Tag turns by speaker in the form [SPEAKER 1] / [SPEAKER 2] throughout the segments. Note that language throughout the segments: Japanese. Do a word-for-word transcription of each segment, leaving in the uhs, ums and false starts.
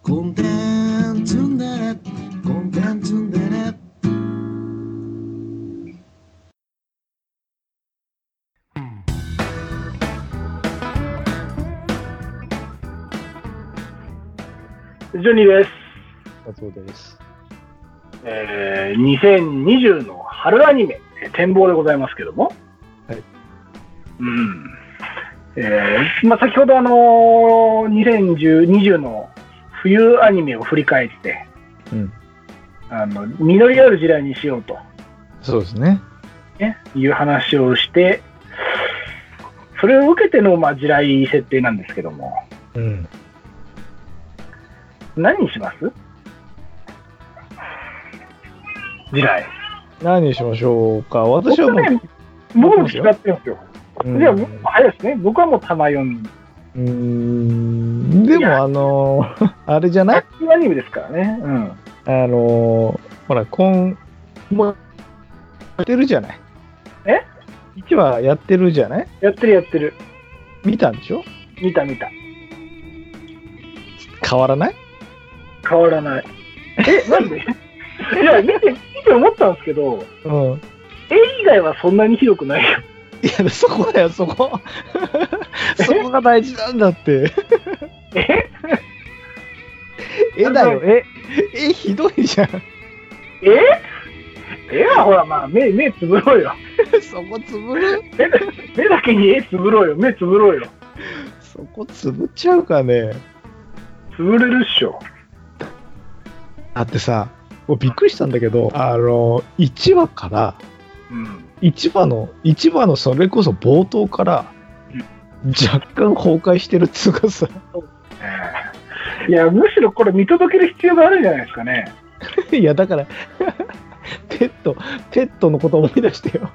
[SPEAKER 1] コンテンツンデレコンテンツンデレ
[SPEAKER 2] ジョニーです。
[SPEAKER 3] 松尾です。
[SPEAKER 2] えー、にせんにじゅうの春アニメ展望でございますけども、
[SPEAKER 3] はい。
[SPEAKER 2] うん。えー、まあ先ほどあのー、にせんにじゅうの冬アニメを振り返って、
[SPEAKER 3] うん。
[SPEAKER 2] あの実りある時代にしようと、
[SPEAKER 3] そうですね。
[SPEAKER 2] ね、いう話をして、それを受けてのまあ地雷設定なんですけども、
[SPEAKER 3] うん。
[SPEAKER 2] 何にします？地雷。
[SPEAKER 3] 何にしましょうか。私はもう、ね、
[SPEAKER 2] 僕も違ってるんですよ。
[SPEAKER 3] うん、
[SPEAKER 2] じゃあ、早いですね。僕はもう玉読み。
[SPEAKER 3] うーん。でも、あのー、あれじゃない？
[SPEAKER 2] アニメですからね。うん。
[SPEAKER 3] あのー、ほら、今、もう、やってるじゃない。
[SPEAKER 2] え？
[SPEAKER 3] いちわやってるじゃない？
[SPEAKER 2] やってるやってる。
[SPEAKER 3] 見たんでしょ？
[SPEAKER 2] 見た見た。
[SPEAKER 3] 変わらない？
[SPEAKER 2] 変わらない。え、なんで？いや、見て、見て思ったんですけど、
[SPEAKER 3] うん。
[SPEAKER 2] 絵以外はそんなにひどくないよ。
[SPEAKER 3] いや、そこだよ、そこ。そこが大事なんだって。
[SPEAKER 2] え
[SPEAKER 3] 絵だよ、絵。絵ひどいじゃん。
[SPEAKER 2] え絵はほら、まあ、目、目つぶろうよ。
[SPEAKER 3] そこつぶる？
[SPEAKER 2] 目だ、目だけに絵つぶろうよ。目つぶろうよ。
[SPEAKER 3] そこつぶっちゃうかね。
[SPEAKER 2] つぶれるっしょ。
[SPEAKER 3] だってさ、びっくりしたんだけど、あの、いちわから、
[SPEAKER 2] うん、
[SPEAKER 3] いちわの、いちわのそれこそ冒頭から、若干崩壊してるっつうかさ。
[SPEAKER 2] いや、むしろこれ見届ける必要があるんじゃないですかね。
[SPEAKER 3] いや、だから、ペット、ペットのこと思い出してよ。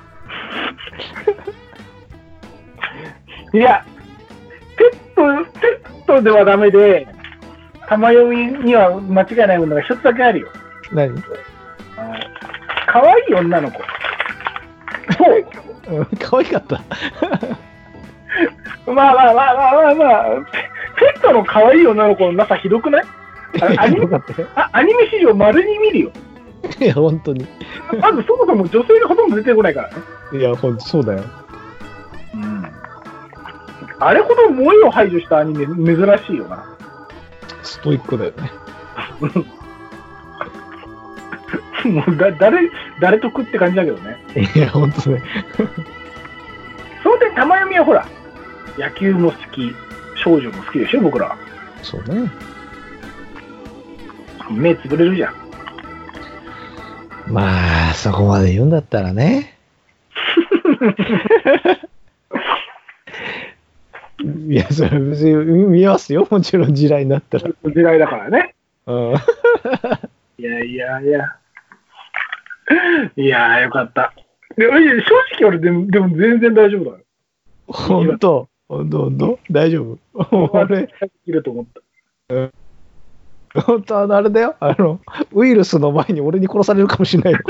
[SPEAKER 2] いや、ペット、ペットではダメで、玉読みには間違いないものが一つだけあるよ。
[SPEAKER 3] 何？
[SPEAKER 2] かわいい女の子。
[SPEAKER 3] そう。うん、かわいかった。
[SPEAKER 2] まあまあまあまあまあまあ、ペットのかわいい女の子の中ひどくない？アニメ、あ、アニメ史上丸に見るよ。
[SPEAKER 3] いや、本当に。
[SPEAKER 2] まずそもそも女性がほとんど出てこないからね。
[SPEAKER 3] いや、ほんとそうだよ。
[SPEAKER 2] うん。あれほど萌えを排除したアニメ珍しいよな。
[SPEAKER 3] ストイックだよね。
[SPEAKER 2] もうだ誰、誰得って感じだけどね。
[SPEAKER 3] いや、ほんとね。
[SPEAKER 2] その点、玉読みはほら、野球も好き、少女も好きでしょ、僕ら。
[SPEAKER 3] そうね。
[SPEAKER 2] 目つぶれるじゃん。
[SPEAKER 3] まあ、そこまで言うんだったらね。いや、それ別に見ますよ。もちろん地雷になったら。
[SPEAKER 2] 地雷だからね。
[SPEAKER 3] うん。
[SPEAKER 2] いやいやいや。いやー、よかった。で正直俺でも、でも全然大丈夫だよ。
[SPEAKER 3] ほんとほんとほんと大丈夫俺、
[SPEAKER 2] できると思った。
[SPEAKER 3] うん。ほんとあの、あれだよ。あの、ウイルスの前に俺に殺されるかもしれないよ。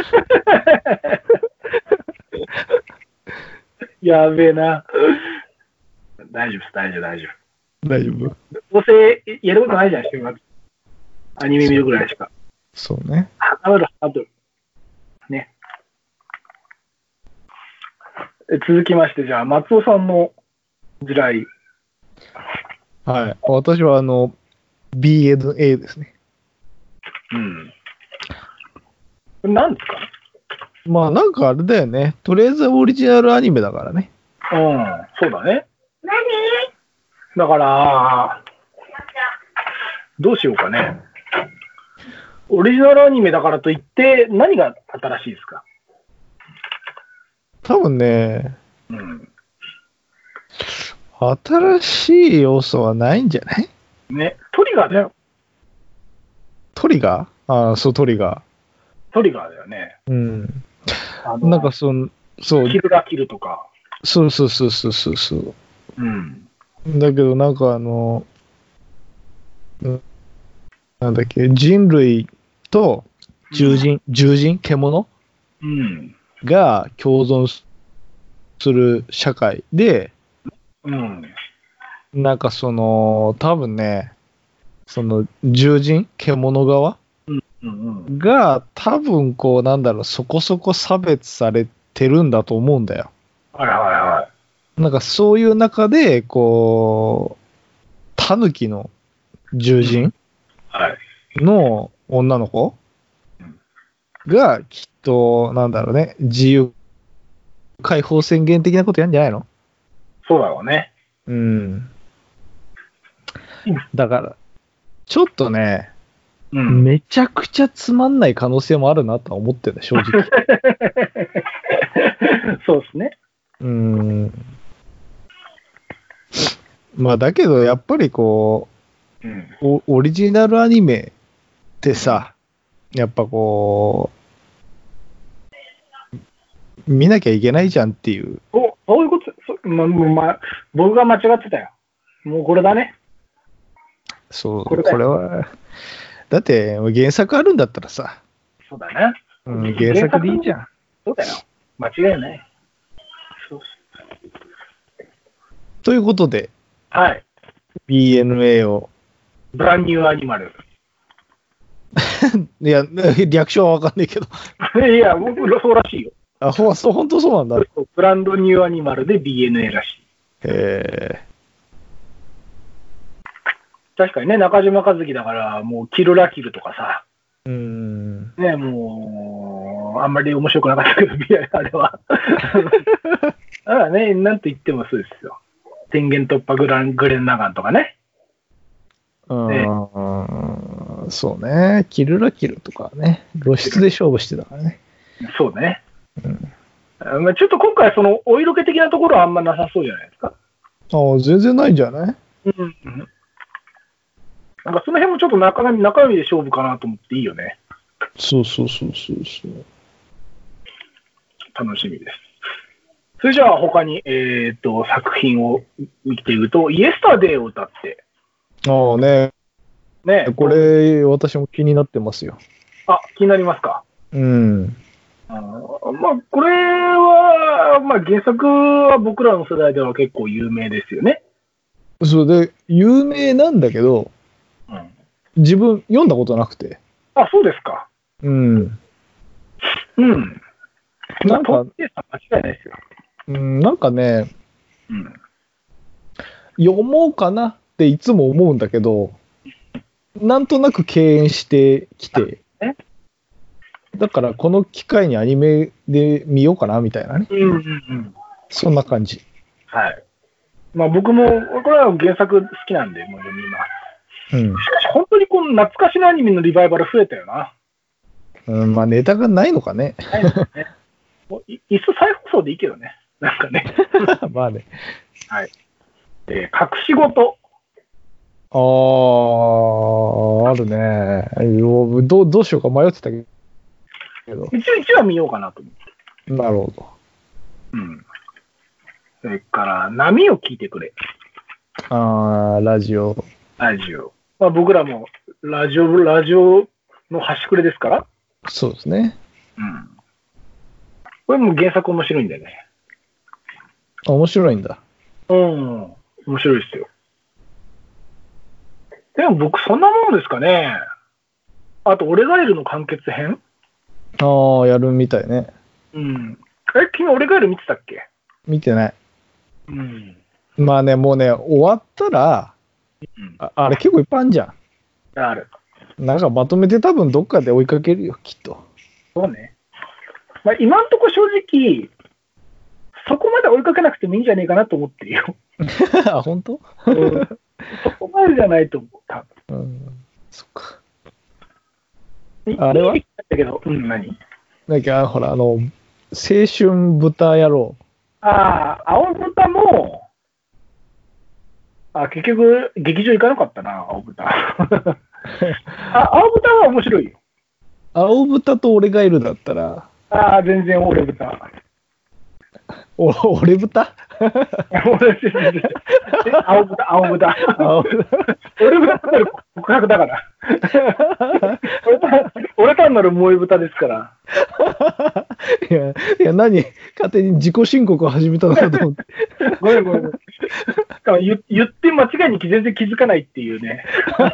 [SPEAKER 2] やべえな。大丈夫です、大丈夫、大丈
[SPEAKER 3] 夫。大丈夫。
[SPEAKER 2] どうせやることないじゃん、週末。アニメ見るぐらいしか。
[SPEAKER 3] そうね。
[SPEAKER 2] ハードル、ハードル。ね。続きまして、じゃあ、松尾さんの地雷。
[SPEAKER 3] はい。私は、あの、ビーエヌエー ですね。
[SPEAKER 2] うん。これ何ですか？
[SPEAKER 3] まあ、なんかあれだよね。とりあえずオリジナルアニメだからね。
[SPEAKER 2] うん、そうだね。何？だから、どうしようかね。オリジナルアニメだからといって、何が新しいですか？
[SPEAKER 3] 多分ね、
[SPEAKER 2] うん、
[SPEAKER 3] 新しい要素はないんじゃない？
[SPEAKER 2] ね、トリガーだよ。
[SPEAKER 3] トリガー？ああ、そう、トリガー。
[SPEAKER 2] トリガーだよね。
[SPEAKER 3] うん。
[SPEAKER 2] あの
[SPEAKER 3] なんかその、そう。
[SPEAKER 2] キルラキルとか。
[SPEAKER 3] そうそうそうそうそうそう。
[SPEAKER 2] うん。
[SPEAKER 3] だけどなんかあの、なんだっけ、人類と獣人、うん、獣人、獣、
[SPEAKER 2] うん、
[SPEAKER 3] が共存する社会で、
[SPEAKER 2] うん、
[SPEAKER 3] なんかその、多分ね、 その獣人、獣側
[SPEAKER 2] うんうんうん。
[SPEAKER 3] が多分こうなんだろう、そこそこ差別されてるんだと思うんだよ。
[SPEAKER 2] はいはいはい。
[SPEAKER 3] なんかそういう中で、こう、タヌキの獣人
[SPEAKER 2] はい。
[SPEAKER 3] の女の子
[SPEAKER 2] うん
[SPEAKER 3] がきっと、なんだろうね、自由解放宣言的なことやんじゃないの？
[SPEAKER 2] そうだろうね。
[SPEAKER 3] うん。だから、ちょっとね、
[SPEAKER 2] うん。
[SPEAKER 3] めちゃくちゃつまんない可能性もあるなとは思ってるね、正直。
[SPEAKER 2] そうですね。
[SPEAKER 3] うーん。まあ、だけど、やっぱりこ
[SPEAKER 2] うん。
[SPEAKER 3] う、オオリジナルアニメってさ、やっぱこう、見なきゃいけないじゃんっていう。
[SPEAKER 2] お、そういうこと、そま、ま、僕が間違ってたよ。もうこれだね。
[SPEAKER 3] そう、
[SPEAKER 2] これだよ
[SPEAKER 3] これは、だって原作あるんだったらさ、
[SPEAKER 2] そうだね。
[SPEAKER 3] うん、原作でいいじゃん。
[SPEAKER 2] そうだよ。間違いない。そう
[SPEAKER 3] ということで、
[SPEAKER 2] はい。
[SPEAKER 3] ビーエヌエー を、
[SPEAKER 2] ブランニューアニマル。
[SPEAKER 3] いや、略称はわかんないけど、
[SPEAKER 2] いや、僕、そうらしいよ。
[SPEAKER 3] あ、ほんそう、本当そうなんだ。
[SPEAKER 2] ブランドニューアニマルで ビーエヌエー らしい。
[SPEAKER 3] へ
[SPEAKER 2] 確かにね、中島和樹だから、もう、キルラキルとかさ、
[SPEAKER 3] え。うーん。
[SPEAKER 2] ね、もう、あんまり面白くなかったけど、あれは。だからね、なんと言ってもそうですよ。天元突破グラングレン・ナガンとかね。
[SPEAKER 3] うーん、そうね。キルラキルとかね、露出で勝負してたからね。
[SPEAKER 2] そうね。
[SPEAKER 3] うん
[SPEAKER 2] まあちょっと今回、その、お色気的なところはあんまなさそうじゃないですか。
[SPEAKER 3] ああ、全然ないんじゃない？
[SPEAKER 2] うん。なんかその辺もちょっと中身、中身で勝負かなと思っていいよね。
[SPEAKER 3] そうそうそうそうそう。
[SPEAKER 2] 楽しみです。それじゃあ他に、えっと、作品を見ていくと、イエスタデーを歌って。
[SPEAKER 3] ああね、
[SPEAKER 2] ね。
[SPEAKER 3] これ、私も気になってますよ。
[SPEAKER 2] あ、気になりますか。
[SPEAKER 3] うん。
[SPEAKER 2] あのまあ、これは、まあ、原作は僕らの世代では結構有名ですよね。
[SPEAKER 3] それで、有名なんだけど、
[SPEAKER 2] うん。
[SPEAKER 3] 自分読んだことなくて。
[SPEAKER 2] あ、そうですか。
[SPEAKER 3] うん。
[SPEAKER 2] うん。
[SPEAKER 3] なんか、
[SPEAKER 2] まあ、間違いないですよ。
[SPEAKER 3] うん、なんかね、
[SPEAKER 2] うん。
[SPEAKER 3] 読もうかなっていつも思うんだけど、なんとなく敬遠してきて、
[SPEAKER 2] え
[SPEAKER 3] だからこの機会にアニメで見ようかなみたいなね。
[SPEAKER 2] うんうんうん。
[SPEAKER 3] そんな感じ。
[SPEAKER 2] はい。まあ僕も、これは原作好きなんで、もう読みます。
[SPEAKER 3] うん。
[SPEAKER 2] しかし本当にこの懐かしのアニメのリバイバル増えたよな。
[SPEAKER 3] うん、まあネタがないのかね。
[SPEAKER 2] ないですね。もういいっそ再放送でいいけどね。なんかね。
[SPEAKER 3] まあね。
[SPEAKER 2] はい。えー隠し事。
[SPEAKER 3] ああ、あるね。どう、どうしようか迷ってたけど。
[SPEAKER 2] 一応、一話見ようかなと思って。
[SPEAKER 3] なるほど。
[SPEAKER 2] うん。それから、波を聞いてくれ。
[SPEAKER 3] ああ、ラジオ。
[SPEAKER 2] ラジオ。まあ僕らも、ラジオ、ラジオの端くれですから。
[SPEAKER 3] そうですね。
[SPEAKER 2] うん。これも原作面白いんだよね。
[SPEAKER 3] あ、面白いんだ。
[SPEAKER 2] うん。面白いですよ。でも僕そんなもんですかね。あと、俺ガエルの完結編。
[SPEAKER 3] ああ、やるみたいね。
[SPEAKER 2] うん。え、君俺ガエル見てたっけ？
[SPEAKER 3] 見てない。
[SPEAKER 2] うん。
[SPEAKER 3] まあね、もうね、終わったら、
[SPEAKER 2] うん。
[SPEAKER 3] あ、あれ結構いっぱいあるじゃ
[SPEAKER 2] ある。
[SPEAKER 3] ん。なんかまとめて多分どっかで追いかけるよ、きっと。
[SPEAKER 2] そうね。まあ今んとこ正直、そこまで追いかけなくてもいいんじゃねえかなと思ってるよ。
[SPEAKER 3] あ、本当？
[SPEAKER 2] うん、そこまでじゃないと思う、多分。
[SPEAKER 3] うん。そっか。
[SPEAKER 2] い
[SPEAKER 3] あれはい
[SPEAKER 2] いだけど、うん、何
[SPEAKER 3] なんか、ほら、あの、青春豚野郎。
[SPEAKER 2] ああ、青豚も、あ、結局、劇場行かなかったな、青豚。あ、青豚は面白いよ。
[SPEAKER 3] 青豚と俺がいるだったら、
[SPEAKER 2] ああ、全然俺豚。
[SPEAKER 3] お俺豚
[SPEAKER 2] 俺全然青豚、青豚。
[SPEAKER 3] 青豚
[SPEAKER 2] 俺豚って告白だから。俺単俺単なる萌え豚ですから。
[SPEAKER 3] いや、いや、何勝手に自己申告を始めたのかと思って。
[SPEAKER 2] ごめんごめんごめん。しかも言言って間違いに全然気づかないっていうね。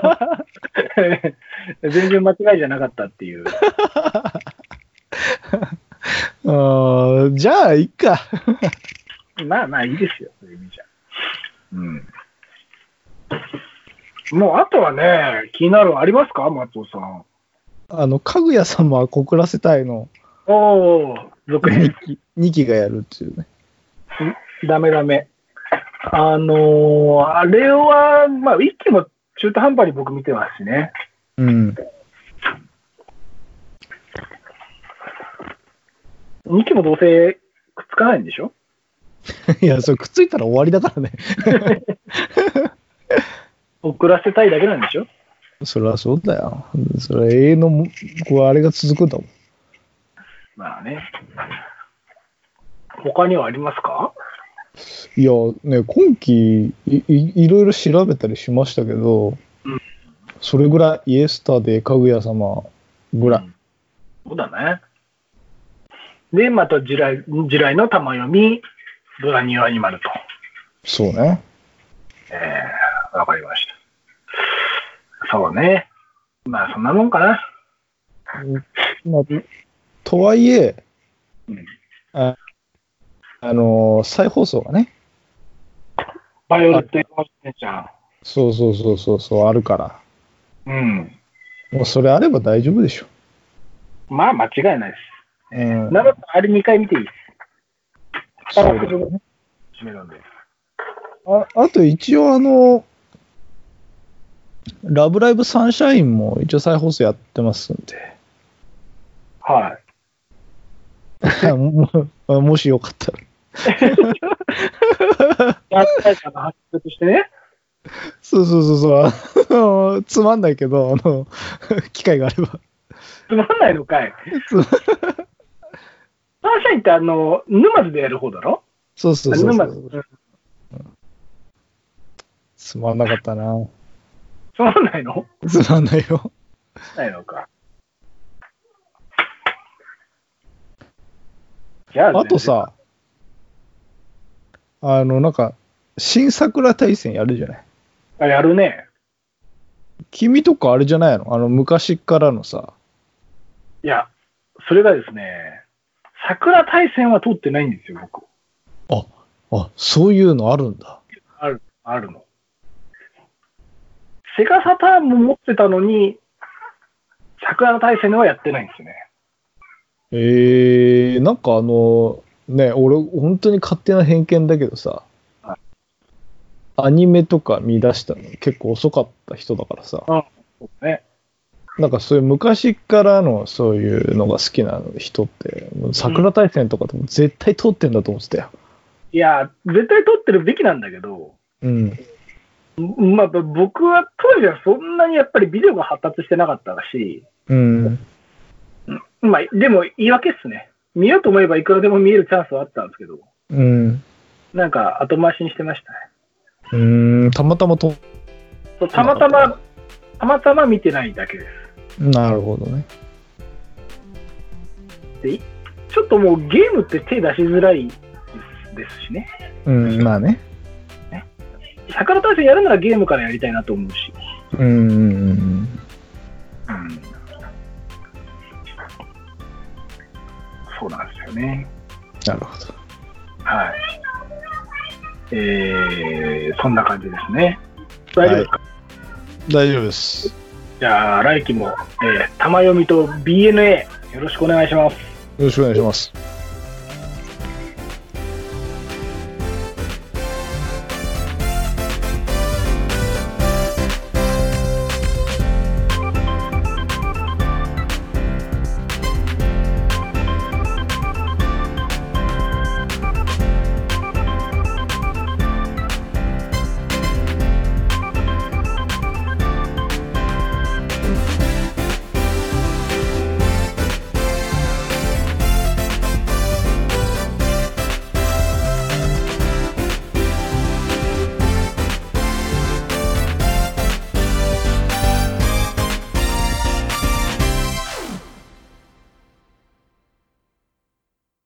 [SPEAKER 2] 全然間違いじゃなかったっていう。
[SPEAKER 3] あじゃあ、いっか。
[SPEAKER 2] まあまあいいですよ、そういう意味じゃ。うん。もうあとはね、気になるのありますか、松尾さん。
[SPEAKER 3] あの、かぐや様は告らせたいの。
[SPEAKER 2] おー、続編。
[SPEAKER 3] にきがやるっていうね。
[SPEAKER 2] ダメダメ。あのー、あれは、まあ、いっきも中途半端に僕見てますしね。
[SPEAKER 3] うん。
[SPEAKER 2] にきもどうせくっつかないんでしょ？
[SPEAKER 3] いや、それくっついたら終わりだからね。
[SPEAKER 2] 送らせたいだけなんでしょ？
[SPEAKER 3] それはそうだよ。それは永遠のこうあれが続くんだもん。
[SPEAKER 2] まあね。他にはありますか？
[SPEAKER 3] いや、ね、今期い、い、いろいろ調べたりしましたけど、
[SPEAKER 2] うん、
[SPEAKER 3] それぐらい、イエスタデー、かぐや様ぐらい、うん。
[SPEAKER 2] そうだね。で、また地雷、地雷の玉読み、ドラニューアニマルと。
[SPEAKER 3] そうね。
[SPEAKER 2] えー、わかりました。そうね。まあ、そんなもんかな。
[SPEAKER 3] まあ、とはいえ、
[SPEAKER 2] うん、
[SPEAKER 3] ああのー、再放送がね。
[SPEAKER 2] バイオレット・エヴァージェンちゃん。
[SPEAKER 3] そうそうそうそうそう、あるから。
[SPEAKER 2] うん。
[SPEAKER 3] もうそれあれば大丈夫でしょ。
[SPEAKER 2] まあ、間違いないです。
[SPEAKER 3] うん。
[SPEAKER 2] ならあれにかい見ていいです。
[SPEAKER 3] そうだね。
[SPEAKER 2] 締めるんで。
[SPEAKER 3] あ, あと一応あの、ラブライブサンシャインも一応再放送やってますんで。
[SPEAKER 2] はい。
[SPEAKER 3] も, もしよかったら。
[SPEAKER 2] やったいかな、発掘してね。
[SPEAKER 3] そうそうそうそう。つまんないけど、あの、機会があれば。
[SPEAKER 2] つまんないのかい。サンシャインってあの、沼津でやる方だろ？
[SPEAKER 3] そうそうそうそう。
[SPEAKER 2] 沼津。
[SPEAKER 3] うん、つまんなかったな。
[SPEAKER 2] つまんないの？
[SPEAKER 3] つまんないよ。
[SPEAKER 2] ないのか。じゃあ、
[SPEAKER 3] あとさ、あの、なんか、新桜大戦やるじゃない。
[SPEAKER 2] あ、やるね。
[SPEAKER 3] 君とかあれじゃないの？あの、昔からのさ。
[SPEAKER 2] いや、それがですね、桜大戦は通ってないんですよ、僕。
[SPEAKER 3] あ、あ、そういうのあるんだ。
[SPEAKER 2] ある、あるの。セガサターンも持ってたのに、桜大戦はやってないんですよね。
[SPEAKER 3] えー、なんかあの、ね、俺、本当に勝手な偏見だけどさ、はい、アニメとか見出したの結構遅かった人だからさ、
[SPEAKER 2] あ、そうね。
[SPEAKER 3] なんかそういう昔からのそういうのが好きな人って、桜大戦とかでも絶対通ってんだと思ってたよ。
[SPEAKER 2] いや、絶対通ってるべきなんだけど、
[SPEAKER 3] うん。
[SPEAKER 2] まあ、僕は当時はそんなにやっぱりビデオが発達してなかったし、
[SPEAKER 3] うん。
[SPEAKER 2] まあ、でも言い訳っすね。見ようと思えばいくらでも見えるチャンスはあったんですけど、
[SPEAKER 3] うん。
[SPEAKER 2] なんか後回しにしてましたね。
[SPEAKER 3] うーん、たまたまと。
[SPEAKER 2] たまたま、たまたま見てないだけです。
[SPEAKER 3] なるほどね。
[SPEAKER 2] で、ちょっともうゲームって手出しづらいですですしね。
[SPEAKER 3] うん、まあね。
[SPEAKER 2] ね、桜大戦やるならゲームからやりたいなと思うし。
[SPEAKER 3] うんうんうん。うん。
[SPEAKER 2] そうなんですよね。
[SPEAKER 3] なるほど。
[SPEAKER 2] はい。えー、そんな感じですね。大丈夫ですか？はい、
[SPEAKER 3] 大丈夫です。
[SPEAKER 2] じゃあ来期も、えー、玉読みと ビーエヌエー よろしくお願いします。よ
[SPEAKER 3] ろしくお願いします。